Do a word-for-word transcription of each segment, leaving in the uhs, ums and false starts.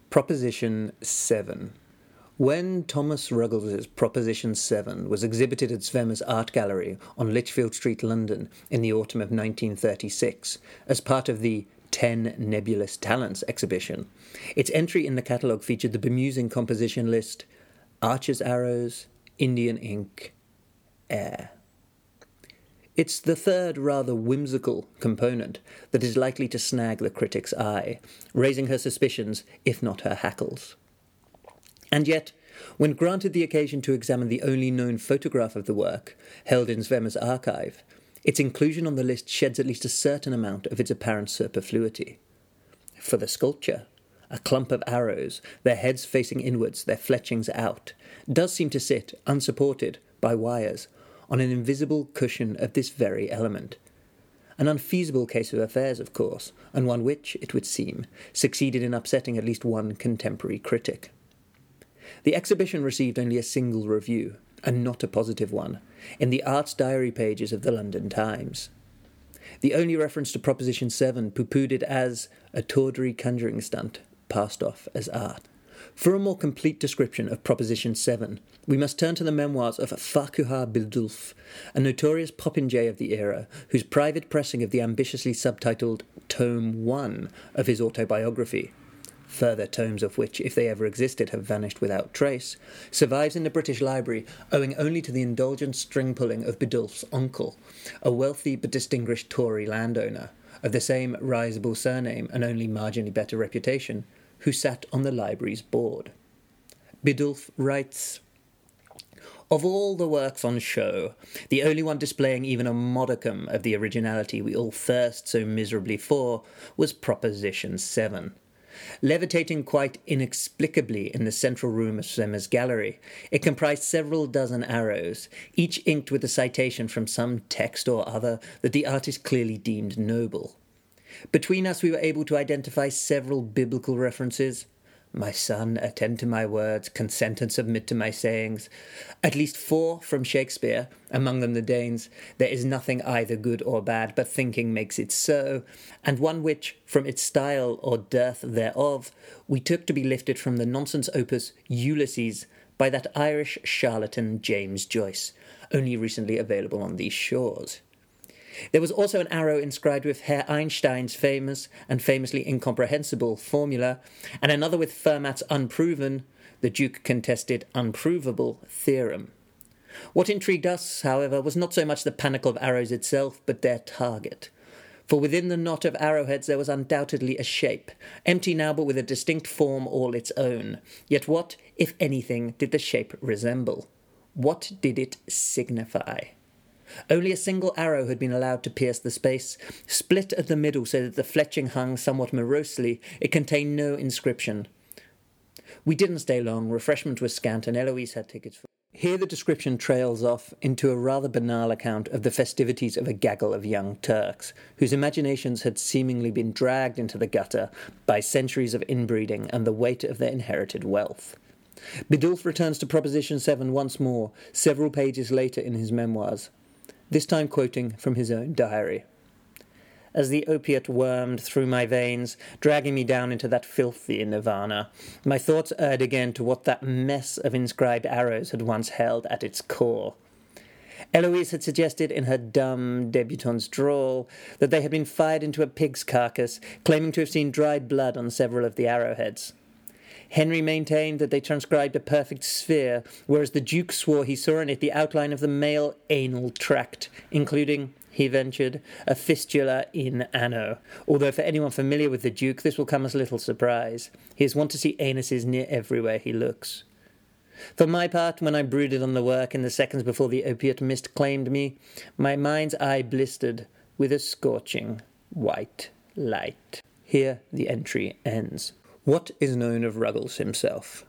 Proposition seven. When Thomas Ruggles' Proposition seven was exhibited at Svema's Art Gallery on Lichfield Street, London, in the autumn of nineteen thirty-six, as part of the Ten Nebulous Talents exhibition, its entry in the catalogue featured the bemusing composition list, Archer's Arrows, Indian Ink, Air. It's the third rather whimsical component that is likely to snag the critic's eye, raising her suspicions, if not her hackles. And yet, when granted the occasion to examine the only known photograph of the work, held in Svema's archive, its inclusion on the list sheds at least a certain amount of its apparent superfluity. For the sculpture, a clump of arrows, their heads facing inwards, their fletchings out, does seem to sit, unsupported by wires, on an invisible cushion of this very element. An unfeasible case of affairs, of course, and one which, it would seem, succeeded in upsetting at least one contemporary critic. The exhibition received only a single review, and not a positive one, in the Arts Diary pages of the London Times. The only reference to Proposition seven pooh-poohed it as a tawdry conjuring stunt, passed off as art. For a more complete description of Proposition seven, we must turn to the memoirs of Farquhar Bidulph, a notorious popinjay of the era, whose private pressing of the ambitiously subtitled Tome one of his autobiography, further tomes of which, if they ever existed, have vanished without trace, survives in the British Library owing only to the indulgent string-pulling of Bidulph's uncle, a wealthy but distinguished Tory landowner, of the same risible surname and only marginally better reputation, who sat on the library's board. Bidulph writes, "Of all the works on show, the only one displaying even a modicum of the originality we all thirst so miserably for was Proposition seven. Levitating quite inexplicably in the central room of Svema's gallery, it comprised several dozen arrows, each inked with a citation from some text or other that the artist clearly deemed noble. Between us we were able to identify several biblical references. My son, attend to my words, consent and submit to my sayings. At least four from Shakespeare, among them the Danes, there is nothing either good or bad, but thinking makes it so, and one which, from its style or dearth thereof, we took to be lifted from the nonsense opus Ulysses by that Irish charlatan James Joyce, only recently available on these shores. There was also an arrow inscribed with Herr Einstein's famous and famously incomprehensible formula, and another with Fermat's unproven, the Duke contested unprovable, theorem. What intrigued us, however, was not so much the panicle of arrows itself, but their target. For within the knot of arrowheads there was undoubtedly a shape, empty now but with a distinct form all its own. Yet what, if anything, did the shape resemble? What did it signify? Only a single arrow had been allowed to pierce the space. Split at the middle so that the fletching hung somewhat morosely, it contained no inscription. We didn't stay long, refreshment was scant, and Eloise had tickets for... Here the description trails off into a rather banal account of the festivities of a gaggle of young Turks, whose imaginations had seemingly been dragged into the gutter by centuries of inbreeding and the weight of their inherited wealth. Bidulph returns to Proposition seven once more, several pages later in his memoirs, this time quoting from his own diary. As the opiate wormed through my veins, dragging me down into that filthy nirvana, my thoughts erred again to what that mess of inscribed arrows had once held at its core. Eloise had suggested in her dumb debutante's drawl that they had been fired into a pig's carcass, claiming to have seen dried blood on several of the arrowheads. Henry maintained that they transcribed a perfect sphere, whereas the Duke swore he saw in it the outline of the male anal tract, including, he ventured, a fistula in anno, although for anyone familiar with the Duke this will come as little surprise. He is wont to see anuses near everywhere he looks. For my part, when I brooded on the work in the seconds before the opiate mist claimed me, my mind's eye blistered with a scorching white light. Here the entry ends. What is known of Ruggles himself?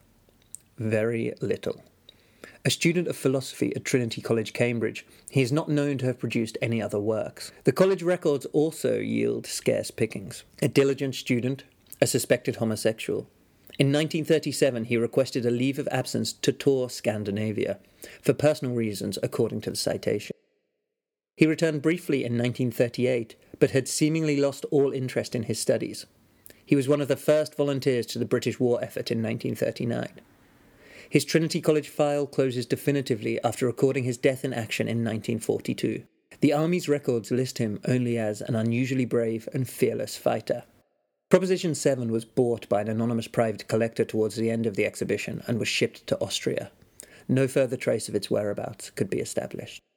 Very little. A student of philosophy at Trinity College, Cambridge, he is not known to have produced any other works. The college records also yield scarce pickings. A diligent student, a suspected homosexual. In nineteen thirty-seven, he requested a leave of absence to tour Scandinavia, for personal reasons, according to the citation. He returned briefly in nineteen thirty-eight, but had seemingly lost all interest in his studies. He was one of the first volunteers to the British war effort in nineteen thirty-nine. His Trinity College file closes definitively after recording his death in action in nineteen forty-two. The Army's records list him only as an unusually brave and fearless fighter. Proposition seven was bought by an anonymous private collector towards the end of the exhibition and was shipped to Austria. No further trace of its whereabouts could be established.